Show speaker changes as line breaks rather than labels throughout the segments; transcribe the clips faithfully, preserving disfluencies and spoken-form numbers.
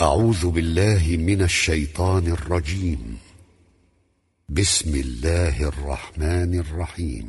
أعوذ بالله من الشيطان الرجيم. بسم الله الرحمن الرحيم.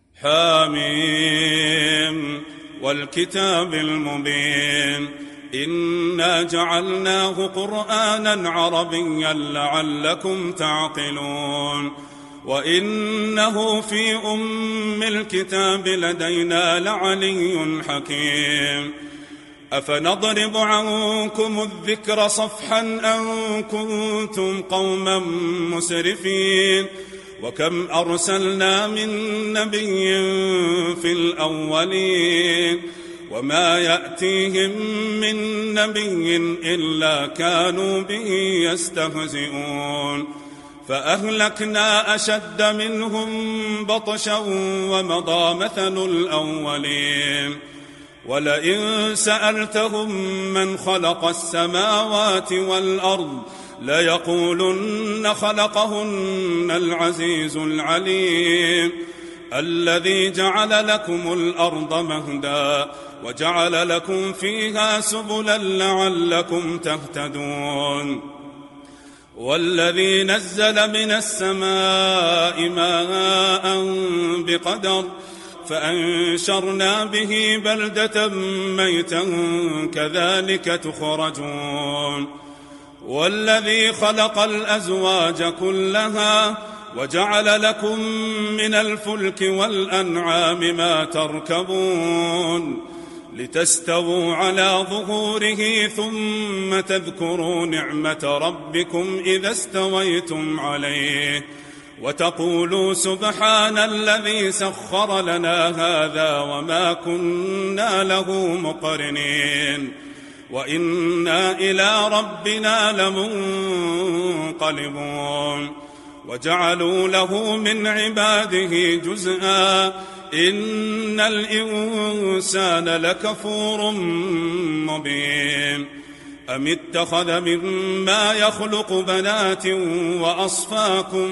حاميم والكتاب المبين إنا جعلناه قرآنا عربيا لعلكم تعقلون وإنه في أم الكتاب لدينا لعلي حكيم. أفنضرب عنكم الذكر صفحا أن كنتم قوما مسرفين وكم أرسلنا من نبي في الأولين وما يأتيهم من نبي إلا كانوا به يستهزئون فأهلكنا أشد منهم بطشا ومضى مثل الأولين ولئن سألتهم من خلق السماوات والأرض ليقولن خلقهن العزيز العليم الذي جعل لكم الأرض مهدا وجعل لكم فيها سبلا لعلكم تهتدون والذي نزل من السماء ماء بقدر فأنشرنا به بلدة ميتا كذلك تخرجون والذي خلق الأزواج كلها وجعل لكم من الفلك والأنعام ما تركبون لتستووا على ظهوره ثم تذكروا نعمة ربكم إذا استويتم عليه وتقولوا سبحان الذي سخر لنا هذا وما كنا له مقرنين وإنا إلى ربنا لمنقلبون وجعلوا له من عباده جزءا إن الإنسان لكفور مبين أم اتخذ مما يخلق بنات وأصفاكم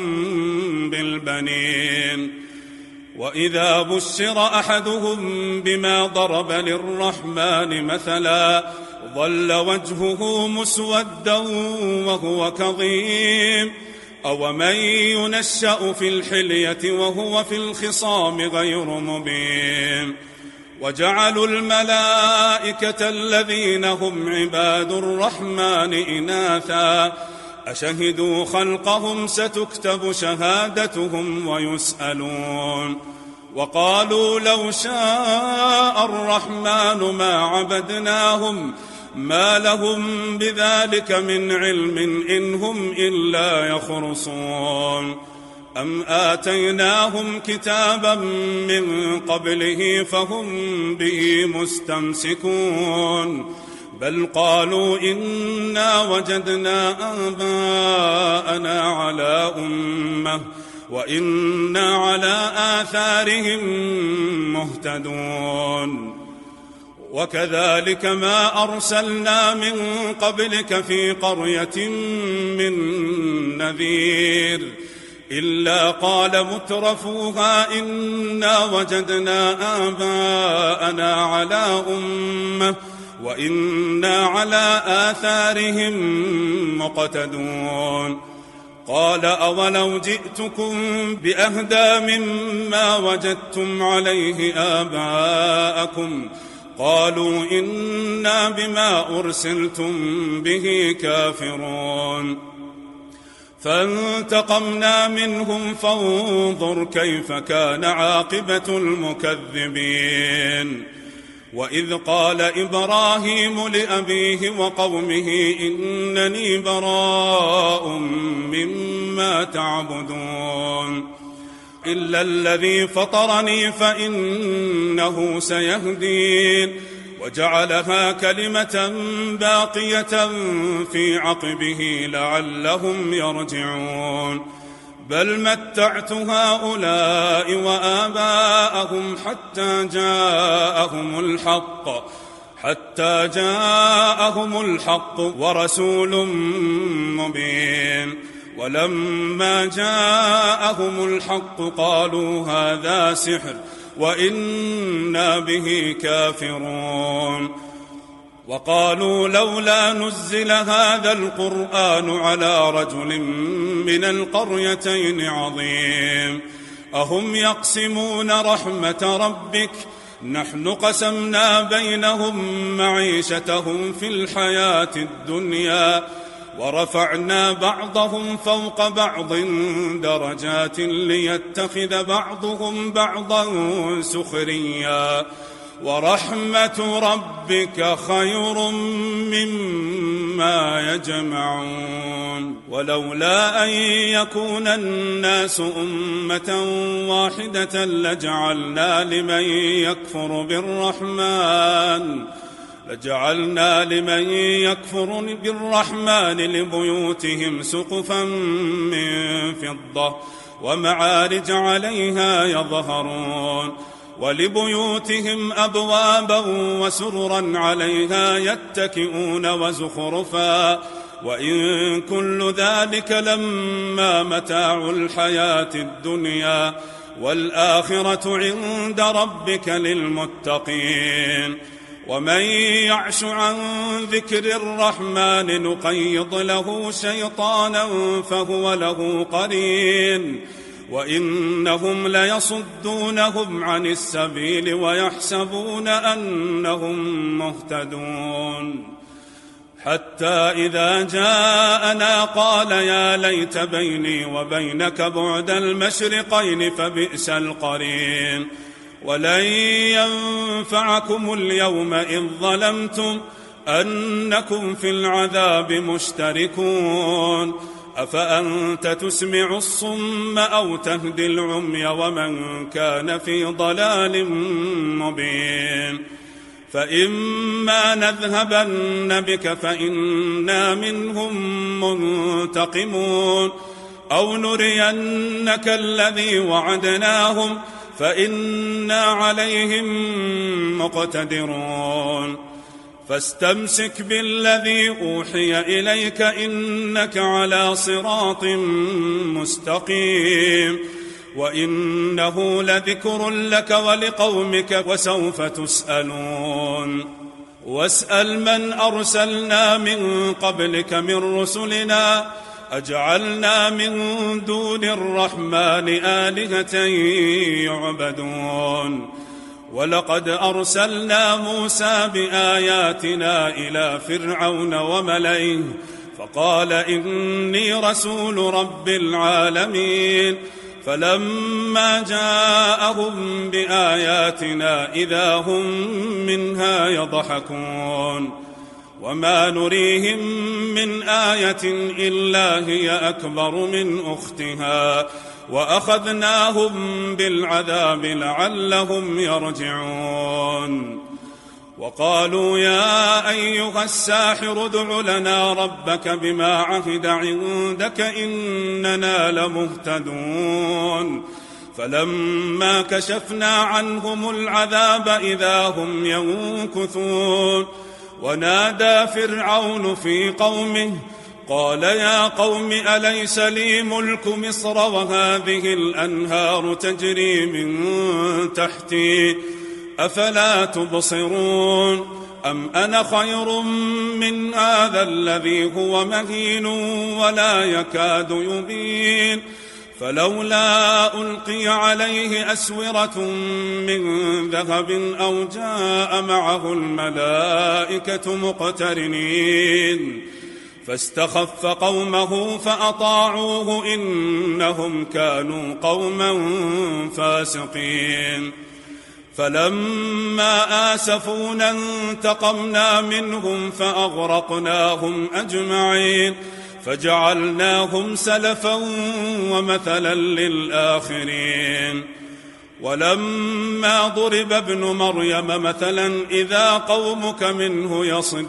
بالبنين وإذا بشر أحدهم بما ضرب للرحمن مثلا ظل وجهه مسودا وهو كظيم أومن ينشأ في الحلية وهو في الخصام غير مبين وجعلوا الملائكة الذين هم عباد الرحمن إناثا أشهدوا خلقهم ستكتب شهادتهم ويسألون وقالوا لو شاء الرحمن ما عبدناهم ما لهم بذلك من علم إن هم إلا يخرصون أم آتيناهم كتابا من قبله فهم به مستمسكون بل قالوا إنا وجدنا آباءنا على أمة وإنا على آثارهم مهتدون وكذلك ما أرسلنا من قبلك في قرية من نذير إلا قال مترفوها إنا وجدنا آباءنا على أمة وإنا على آثارهم مقتدون قال أولو جئتكم بأهدى مما وجدتم عليه آباءكم قالوا إنا بما أرسلتم به كافرون فانتقمنا منهم فانظر كيف كان عاقبة المكذبين وإذ قال إبراهيم لأبيه وقومه إنني براء مما تعبدون إلا الذي فطرني فإنه سيهدين وجعلها كلمة باقية في عقبه لعلهم يرجعون بل متعت هؤلاء وآباءهم حتى جاءهم الحق حتى جاءهم الحق ورسول مبين ولما جاءهم الحق قالوا هذا سحر وإنا به كافرون وقالوا لولا نزل هذا القرآن على رجل من القريتين عظيم أهم يقسمون رحمة ربك نحن قسمنا بينهم معيشتهم في الحياة الدنيا ورفعنا بعضهم فوق بعض درجات ليتخذ بعضهم بعضا سخريا ورحمة ربك خير مما يجمعون ولولا أن يكون الناس أمة واحدة لجعلنا لمن يكفر بالرحمن لجعلنا لمن يكفر بالرحمن لبيوتهم سقفا من فضة ومعارج عليها يظهرون ولبيوتهم أبوابا وسررا عليها يتكئون وزخرفا وإن كل ذلك لما متاع الحياة الدنيا والآخرة عند ربك للمتقين ومن يعش عن ذكر الرحمن نقيض له شيطانا فهو له قرين وإنهم ليصدونهم عن السبيل ويحسبون أنهم مهتدون حتى إذا جاءنا قال يا ليت بيني وبينك بعد المشرقين فبئس القرين ولن ينفعكم اليوم إذ ظلمتم أنكم في العذاب مشتركون أفأنت تسمع الصم أو تهدي العمي ومن كان في ضلال مبين فإما نذهبن بك فإنا منهم منتقمون أو نرينك الذي وعدناهم فإنا عليهم مقتدرون فاستمسك بالذي أوحي إليك إنك على صراط مستقيم وإنه لذكر لك ولقومك وسوف تسألون واسأل من أرسلنا من قبلك من رسلنا أجعلنا من دون الرحمن آلهة يعبدون ولقد أرسلنا موسى بآياتنا إلى فرعون وملئه فقال إني رسول رب العالمين فلما جاءهم بآياتنا إذا هم منها يضحكون وما نريهم من آية إلا هي أكبر من أختها وأخذناهم بالعذاب لعلهم يرجعون وقالوا يا أيها الساحر ادع لنا ربك بما عهد عندك إننا لمهتدون فلما كشفنا عنهم العذاب إذا هم ينكثون ونادى فرعون في قومه قال يا قوم أليس لي ملك مصر وهذه الأنهار تجري من تحتي أفلا تبصرون أم أنا خير من هذا الذي هو مهين ولا يكاد يبين فلولا ألقي عليه أسورة من ذهب أو جاء معه الملائكة مقترنين فاستخف قومه فأطاعوه إنهم كانوا قوما فاسقين فلما آسفونا انتقمنا منهم فأغرقناهم أجمعين فجعلناهم سلفا ومثلا للآخرين ولما ضرب ابن مريم مثلا إذا قومك منه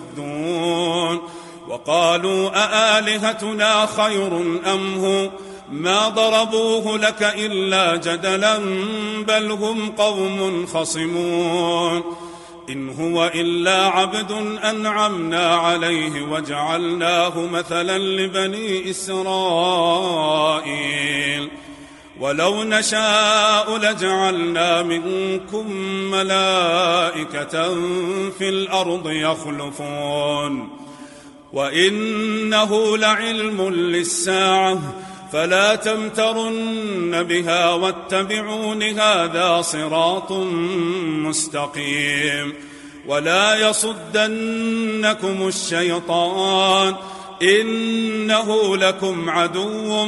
يصدون وقالوا أآلهتنا خير أم هو ما ضربوه لك إلا جدلا بل هم قوم خصمون إن هو إلا عبد أنعمنا عليه وجعلناه مثلا لبني إسرائيل ولو نشاء لجعلنا منكم ملائكة في الأرض يخلفون وإنه لعلم للساعة فلا تمترن بها واتبعون هذا صراط مستقيم ولا يصدنكم الشيطان إنه لكم عدو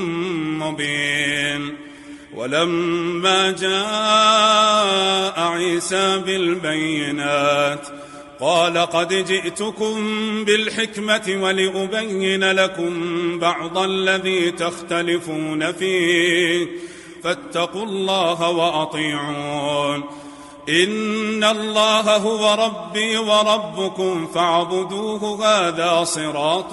مبين. ولما جاء عيسى بالبينات قال قد جئتكم بالحكمة ولأبين لكم بعض الذي تختلفون فيه فاتقوا الله وأطيعون إن الله هو ربي وربكم فاعبدوه هذا صراط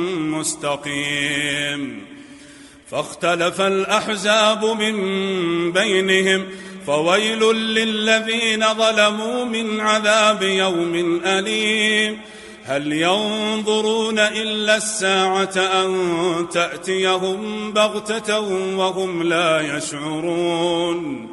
مستقيم. فاختلف الأحزاب من بينهم فويل للذين ظلموا من عذاب يوم أليم. هل ينظرون إلا الساعة أن تأتيهم بغتة وهم لا يشعرون.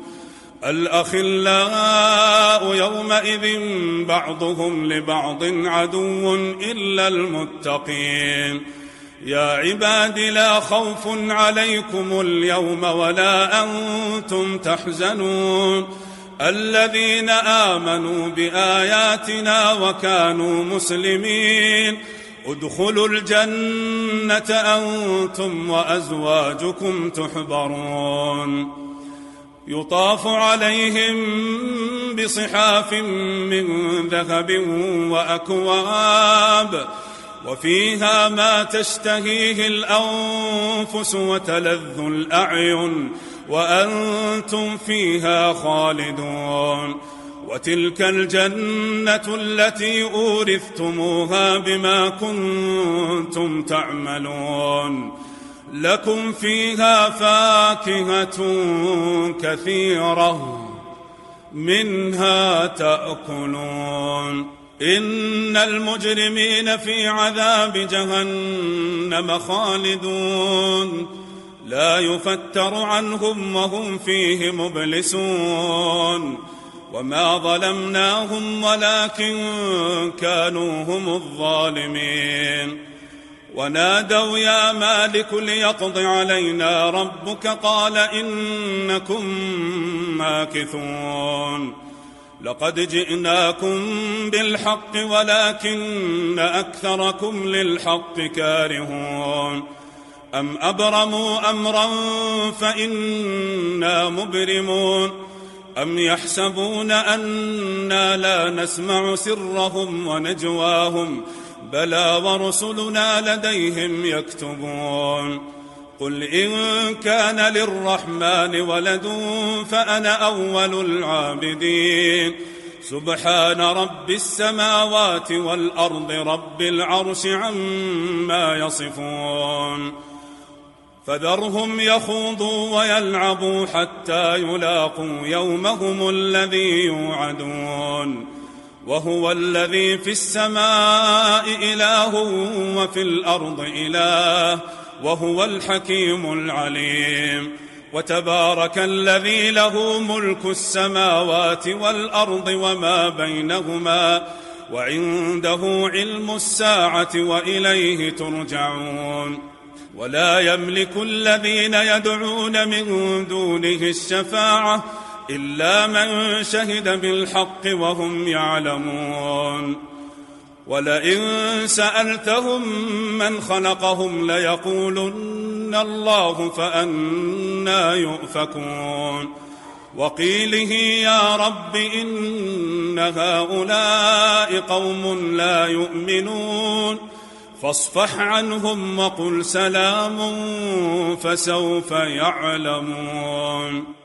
الأخلاء يومئذ بعضهم لبعض عدو إلا المتقين. يا عباد لا خوف عليكم اليوم ولا أنتم تحزنون الذين آمنوا بآياتنا وكانوا مسلمين ادخلوا الجنة أنتم وأزواجكم تحبرون يطاف عليهم بصحاف من ذهب وأكواب وفيها ما تشتهيه الأنفس وتلذ الأعين وأنتم فيها خالدون. وتلك الجنة التي أورثتموها بما كنتم تعملون لكم فيها فاكهة كثيرة منها تأكلون. إن المجرمين في عذاب جهنم خالدون لا يفتر عنهم وهم فيه مبلسون. وما ظلمناهم ولكن كانوا هم الظالمين. ونادوا يا مالك ليقض علينا ربك قال إنكم ماكثون. لقد جئناكم بالحق ولكن أكثركم للحق كارهون. أم أبرموا أمرا فإنا مبرمون أم يحسبون أنا لا نسمع سرهم ونجواهم بلى ورسلنا لديهم يكتبون. قل إن كان للرحمن ولد فأنا أول العابدين. سبحان رب السماوات والأرض رب العرش عما يصفون. فذرهم يخوضوا ويلعبوا حتى يلاقوا يومهم الذي يوعدون. وهو الذي في السماء إله وفي الأرض إله وهو الحكيم العليم. وتبارك الذي له ملك السماوات والأرض وما بينهما وعنده علم الساعة وإليه ترجعون. ولا يملك الذين يدعون من دونه الشفاعة إلا من شهد بالحق وهم يعلمون. ولئن سألتهم من خلقهم ليقولن الله فأنى يؤفكون. وقيله يا رب إن هؤلاء قوم لا يؤمنون فاصفح عنهم وقل سلام فسوف يعلمون.